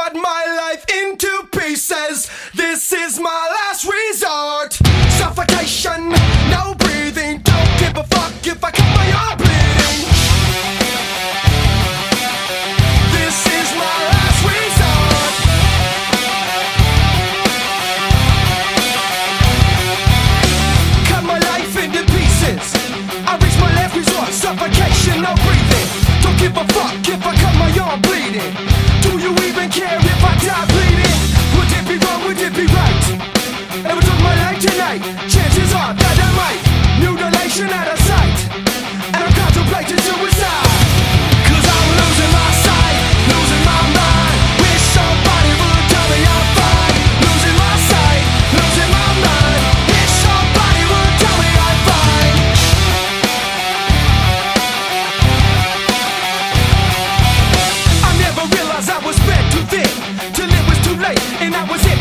cut my life into pieces. This is my last resort. Suffocation, no breathing. Don't give a fuck if I cut my arm bleeding. This is my last resort. Cut my life into pieces. I reach my last resort. Suffocation, no breathing. Don't give a fuck if I cut my arm bleeding. Do you even care if I die bleeding? Would it be wrong, would it be right? If I took my life tonight, chances are that I might. Mutilation out of sight, and I'm contemplating suicide. Cause I'm losing my sight, losing my mind. Wish somebody would tell me I'm fine. Losing my sight, losing my mind. Wish somebody would tell me I'm fine. I never realized I was spread too thin till it was too late, and I was in